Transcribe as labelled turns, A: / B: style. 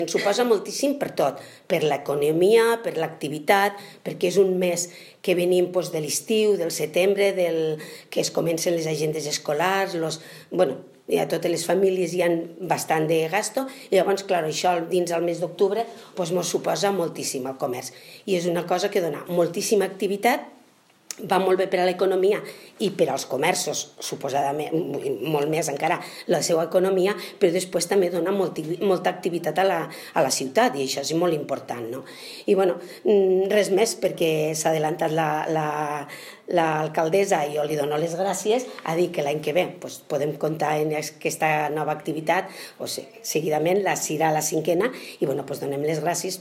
A: Ens suposa moltíssim per tot, per l'economia, per l'activitat, perquè és un mes que venim de l'estiu, del setembre, que es comencen les agendes escolars, a totes les famílies hi ha bastant de gasto, i llavors, clar, això dins del mes d'octubre ens suposa moltíssim el comerç. I és una cosa que dona moltíssima activitat, va molt bé per a l'economia i per als comerços, suposadament, molt més encara, la seva economia, però després també dona molta activitat a la ciutat, i això és molt important, no? I, res més, perquè s'ha adelantat l'alcaldessa i jo li dono les gràcies, a dir que l'any que ve podem comptar en aquesta nova activitat, seguidament serà la 5ª, i donem les gràcies